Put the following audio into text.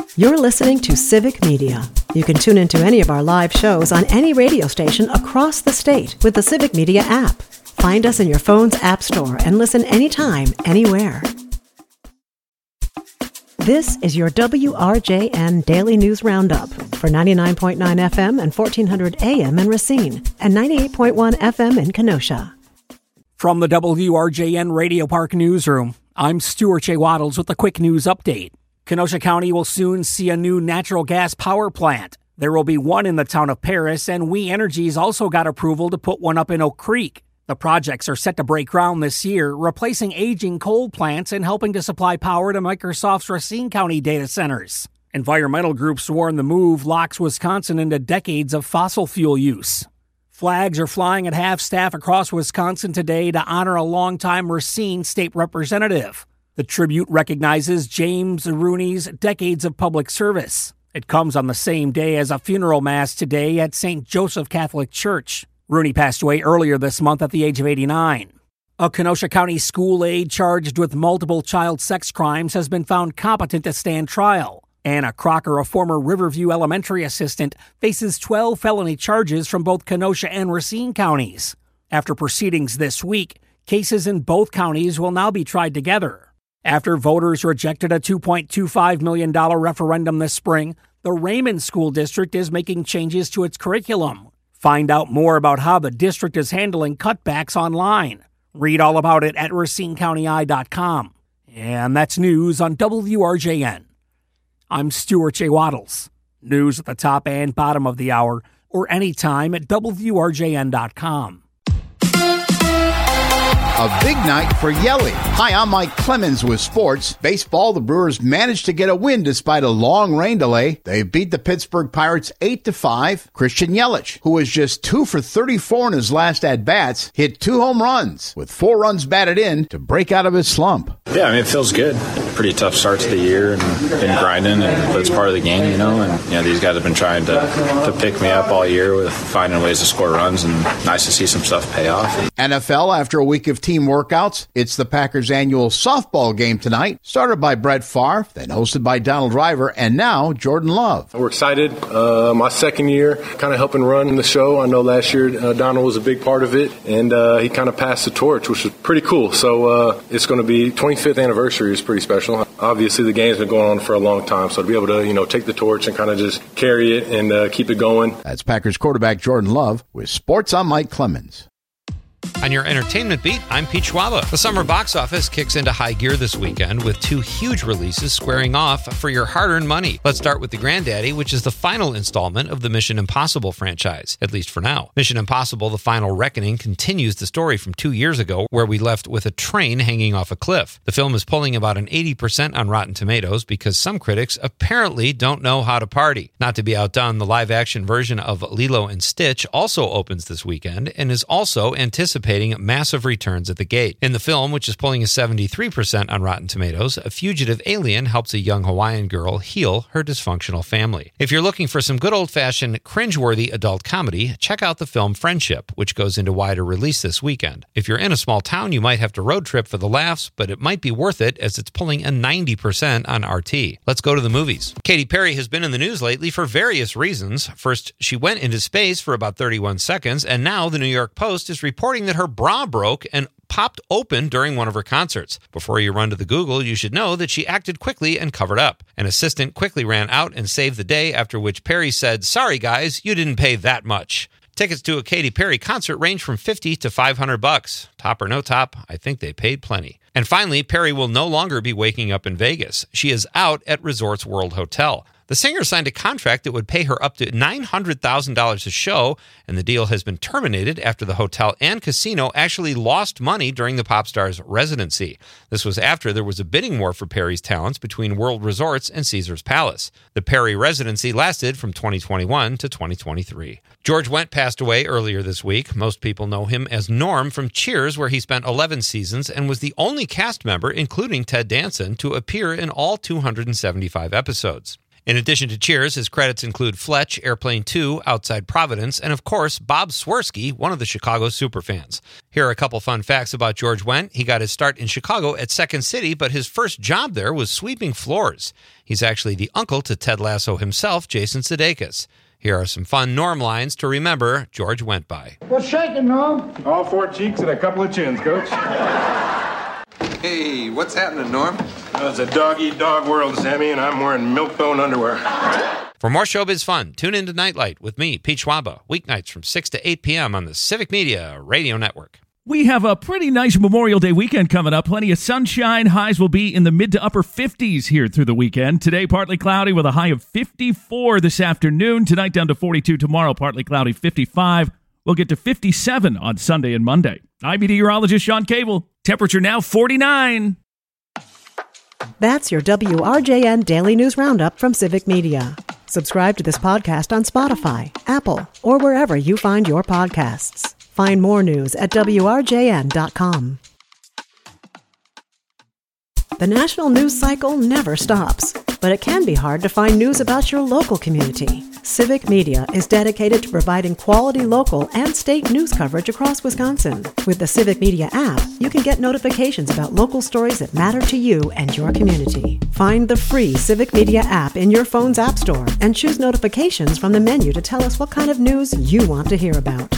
You're listening to Civic Media. You can tune into any of our live shows on any radio station across the state with the Civic Media app. Find us in your phone's app store and listen anytime, anywhere. This is your WRJN Daily News Roundup for 99.9 FM and 1400 AM in Racine and 98.1 FM in Kenosha. From the WRJN Radio Park Newsroom, I'm Stuart J. Waddles with a quick news update. Kenosha County will soon see a new natural gas power plant. There will be one in the town of Paris, and We Energies also got approval to put one up in Oak Creek. The projects are set to break ground this year, replacing aging coal plants and helping to supply power to Microsoft's Racine County data centers. Environmental groups warn the move locks Wisconsin into decades of fossil fuel use. Flags are flying at half-staff across Wisconsin today to honor a longtime Racine state representative. The tribute recognizes James Rooney's decades of public service. It comes on the same day as a funeral mass today at St. Joseph Catholic Church. Rooney passed away earlier this month at the age of 89. A Kenosha County school aide charged with multiple child sex crimes has been found competent to stand trial. Anna Crocker, a former Riverview Elementary assistant, faces 12 felony charges from both Kenosha and Racine counties. After proceedings this week, cases in both counties will now be tried together. After voters rejected a $2.25 million referendum this spring, the Raymond School District is making changes to its curriculum. Find out more about how the district is handling cutbacks online. Read all about it at RacineCountyEye.com. And that's news on WRJN. I'm Stuart J. Waddles. News at the top and bottom of the hour, or anytime at WRJN.com. A big night for Yelly. Hi, I'm Mike Clemens with sports. Baseball, the Brewers managed to get a win despite a long rain delay. They beat the Pittsburgh Pirates 8-5. Christian Yelich, who was just 2 for 34 in his last at-bats, hit 2 home runs with 4 runs batted in to break out of his slump. Yeah, I mean, it feels good. Pretty tough start to the year and been grinding, but it's part of the game, you know. And these guys have been trying to pick me up all year with finding ways to score runs, and nice to see some stuff pay off. NFL, after a week of team workouts, it's the Packers' annual softball game tonight, started by Brett Favre, then hosted by Donald Driver, and now Jordan Love. We're excited. My second year, kind of helping run the show. I know last year Donald was a big part of it, and he kind of passed the torch, which was pretty cool. So it's going to be 25th anniversary is pretty special. Obviously, the game's been going on for a long time, so to be able to take the torch and kind of just carry it and keep it going. That's Packers quarterback Jordan Love with Sports. I'm Mike Clemens. On your entertainment beat, I'm Pete Schwaba. The summer box office kicks into high gear this weekend with 2 huge releases squaring off for your hard-earned money. Let's start with The Granddaddy, which is the final installment of the Mission Impossible franchise, at least for now. Mission Impossible: The Final Reckoning continues the story from 2 years ago, where we left with a train hanging off a cliff. The film is pulling about an 80% on Rotten Tomatoes because some critics apparently don't know how to party. Not to be outdone, the live-action version of Lilo and Stitch also opens this weekend and is also anticipating massive returns at the gate. In the film, which is pulling a 73% on Rotten Tomatoes, a fugitive alien helps a young Hawaiian girl heal her dysfunctional family. If you're looking for some good old-fashioned, cringeworthy adult comedy, check out the film Friendship, which goes into wider release this weekend. If you're in a small town, you might have to road trip for the laughs, but it might be worth it as it's pulling a 90% on RT. Let's go to the movies. Katy Perry has been in the news lately for various reasons. First, she went into space for about 31 seconds, and now the New York Post is reporting that her bra broke and popped open during one of her concerts. Before you run to the Google, you should know that she acted quickly and covered up. An assistant quickly ran out and saved the day, after which Perry said, "Sorry guys, you didn't pay that much." Tickets to a Katy Perry concert range from $50 to $500. Top or no top, I think they paid plenty. And finally, Perry will no longer be waking up in Vegas. She is out at Resorts World Hotel. The singer signed a contract that would pay her up to $900,000 a show, and the deal has been terminated after the hotel and casino actually lost money during the pop star's residency. This was after there was a bidding war for Perry's talents between World Resorts and Caesars Palace. The Perry residency lasted from 2021 to 2023. George Wendt passed away earlier this week. Most people know him as Norm from Cheers, where he spent 11 seasons and was the only cast member, including Ted Danson, to appear in all 275 episodes. In addition to Cheers, his credits include Fletch, Airplane 2, Outside Providence, and of course, Bob Swirsky, one of the Chicago superfans. Here are a couple fun facts about George Wendt. He got his start in Chicago at Second City, but his first job there was sweeping floors. He's actually the uncle to Ted Lasso himself, Jason Sudeikis. Here are some fun Norm lines to remember George Wendt by. What's shaking, Norm? All 4 cheeks and a couple of chins, Coach. Hey, what's happening, Norm? It's a dog-eat-dog world, Sammy, and I'm wearing milk-bone underwear. For more showbiz fun, tune into Nightlight with me, Pete Schwaba, weeknights from 6 to 8 p.m. on the Civic Media Radio Network. We have a pretty nice Memorial Day weekend coming up. Plenty of sunshine. Highs will be in the mid to upper 50s here through the weekend. Today, partly cloudy with a high of 54 this afternoon. Tonight, down to 42. Tomorrow, partly cloudy, 55. We'll get to 57 on Sunday and Monday. I'm meteorologist Sean Cable. Temperature now 49. That's your WRJN Daily News Roundup from Civic Media. Subscribe to this podcast on Spotify, Apple, or wherever you find your podcasts. Find more news at WRJN.com. The national news cycle never stops, but it can be hard to find news about your local community. Civic Media is dedicated to providing quality local and state news coverage across Wisconsin. With the Civic Media app, you can get notifications about local stories that matter to you and your community. Find the free Civic Media app in your phone's app store and choose notifications from the menu to tell us what kind of news you want to hear about.